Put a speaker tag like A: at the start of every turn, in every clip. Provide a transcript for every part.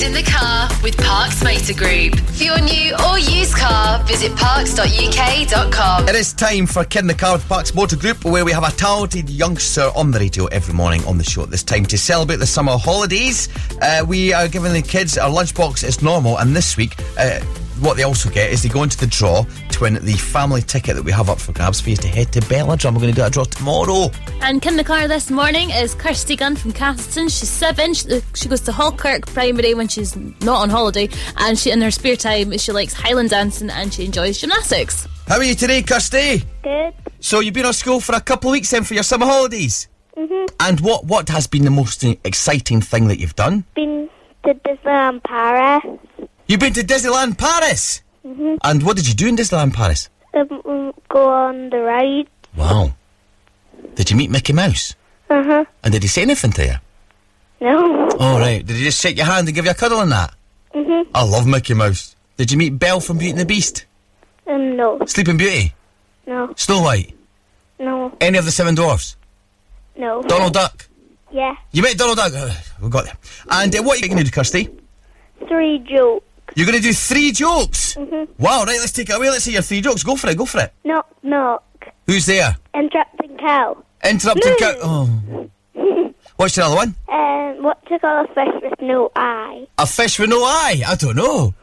A: Get in the car with Parks Motor Group. For your new or used car, visit parks.uk.com.
B: It is time for Kid in the Car with Parks Motor Group, where we have a talented youngster on the radio every morning on the show at this time to celebrate the summer holidays. We are giving the kids a lunchbox as normal, and this week what they also get is they go into the draw to win the family ticket that we have up for grabs for you to head to Belladrum. We're going to do a draw tomorrow.
C: And in the car this morning is Kirsty Gunn from Castleton. She's 7. She goes to Hallkirk Primary when she's not on holiday, and she, in her spare time, she likes Highland dancing and she enjoys gymnastics.
B: How are you today, Kirsty?
D: Good.
B: So you've been off school for a couple of weeks then for your summer holidays?
D: Mm-hmm.
B: And what has been the most exciting thing that you've done?
D: Been to Disneyland Paris.
B: You've been to Disneyland Paris?
D: Mm-hmm.
B: And what did you do in Disneyland Paris?
D: Go on the ride.
B: Wow. Did you meet Mickey Mouse?
D: Uh-huh.
B: And did he say anything to you?
D: No.
B: Oh, right. Did he just shake your hand and give you a cuddle and that?
D: Mm-hmm.
B: I love Mickey Mouse. Did you meet Belle from Beauty and the Beast?
D: No.
B: Sleeping Beauty?
D: No.
B: Snow White?
D: No.
B: Any of the Seven Dwarfs?
D: No.
B: Donald Duck?
D: Yeah.
B: You met Donald Duck? We got there. And what are you going to do, Kirsty?
D: 3 jokes.
B: You're going to do 3 jokes?
D: Mm-hmm.
B: Wow, right, let's take it away. Let's see your 3 jokes. Go for it, go for it.
D: Knock, knock.
B: Who's there?
D: Interrupting cow.
B: Interrupted cow. Oh. What's your other one?
D: What to call a fish with no eye?
B: A fish with no eye? I don't know.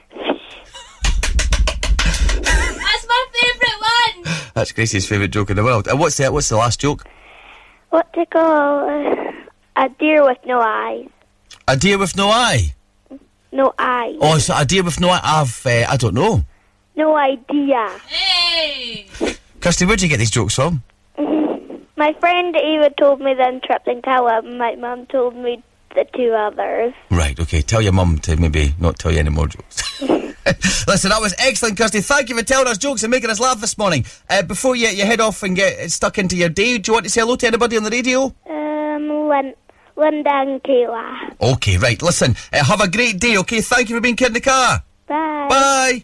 C: That's my favourite one!
B: That's Gracie's favourite joke in the world. And what's the last joke?
D: What to call a deer with no eyes?
B: A deer with no eye?
D: No eyes.
B: Oh, so a deer with no eye? I don't know.
D: No idea.
C: Hey!
B: Kirsty, where'd you get these jokes from?
D: My friend Eva told me the interrupting cow, and my mum told me the 2 others.
B: Right, okay. Tell your mum to maybe not tell you any more jokes. Listen, that was excellent, Kirsty. Thank you for telling us jokes and making us laugh this morning. Before you head off and get stuck into your day, do you want to say hello to anybody on the radio?
D: Linda and Kayla.
B: Okay, right. Listen, have a great day, okay? Thank you for being Kid in the Car.
D: Bye.
B: Bye.